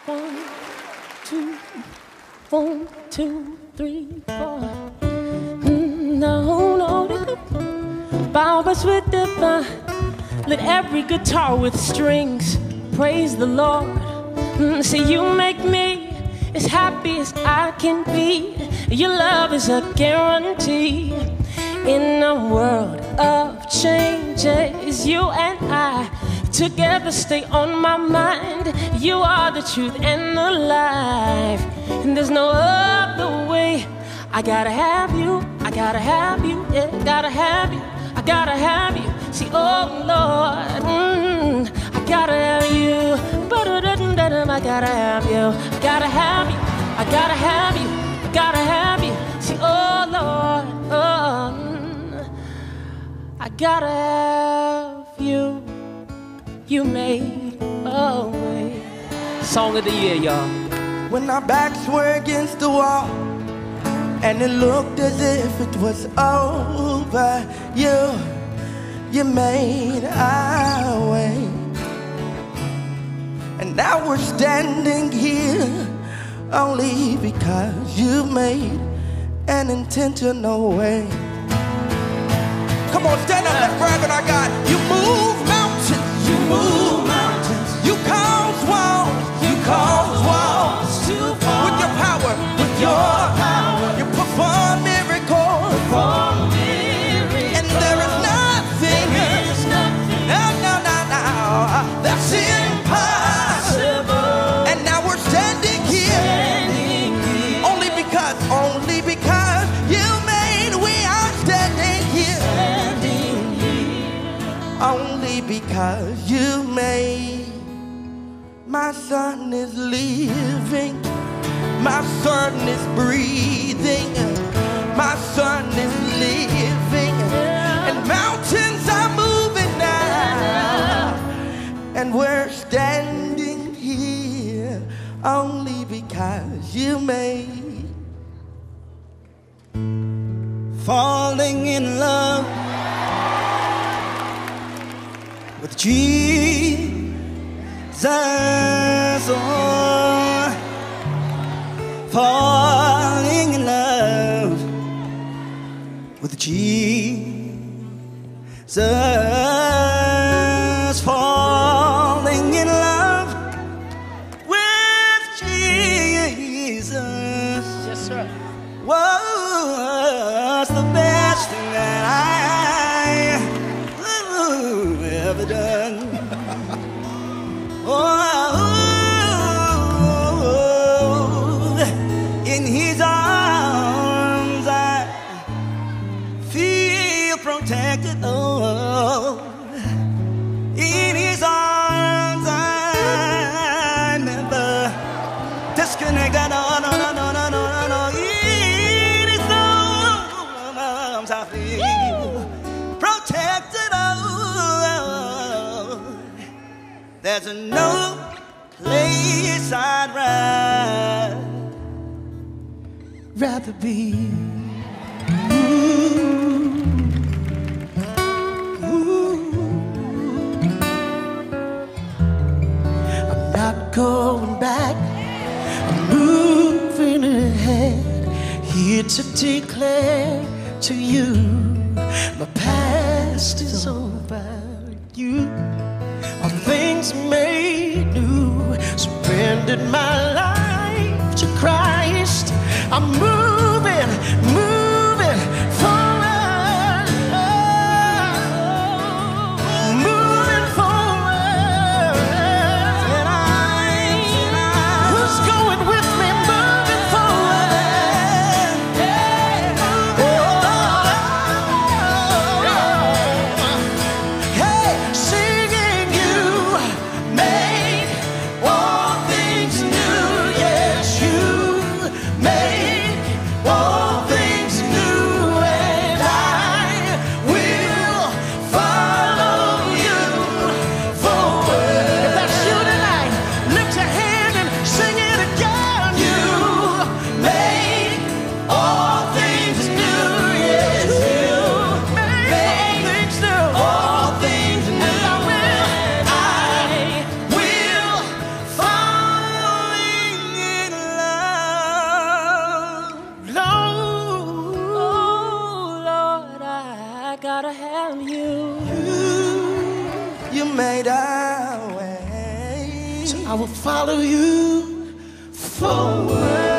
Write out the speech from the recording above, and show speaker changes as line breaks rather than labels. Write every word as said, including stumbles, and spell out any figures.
One, two, one, two, three, four. Mm, no, no, no. Barbers with the bar. Let every guitar with strings praise the Lord. Mm, see, you make me as happy as I can be. Your love is a guarantee. In a world of changes, you and I together stay on my mind. You are the truth and the life, and there's no other way. I gotta have you, I gotta have you, yeah, gotta have you, I gotta have you. See, oh Lord, mm, I gotta have you, I gotta have you, I gotta have you, I gotta have you, I gotta have you. See, oh Lord, oh, mm, I gotta have you. You made a way. Song of the year, y'all.
When our backs were against the wall and it looked as if it was over, you, you made our way. And now we're standing here only because you made an intentional way. Come on, stand up, let's brag on our God. You move mountains, you move mountains. You cause walls, you cause walls to fall. With your power, with your power, you perform miracles. Perform miracles. And there is nothing, there is nothing, no, no, no, no, that's impossible. And now we're standing here, standing here. Only because, only because you made, we are standing here. Standing here. Only because you made. My son is living, my son is breathing, my son is living, and mountains are moving now, and we're standing here only because you made. Falling in love with Jesus. Oh, falling in love with Jesus, falling in love with Jesus.
Yes, sir.
Was the best thing that I ever done. Oh, in his arms I feel protected. Oh, in his arms I never disconnected. No, no, no, no, no, no, no, no. In his arms I feel protected. Oh, there's no place I'd rather be. Ooh, ooh. I'm not going back, I'm moving ahead, here to declare to you my past is over. You all things made new, surrendered my life to Christ. I'm moving, moving forward, moving forward. And I, who's going with me, moving forward? Hey, singing you made all things new. Yes, you made
found you.
You, you made our way.
So I will follow you forward.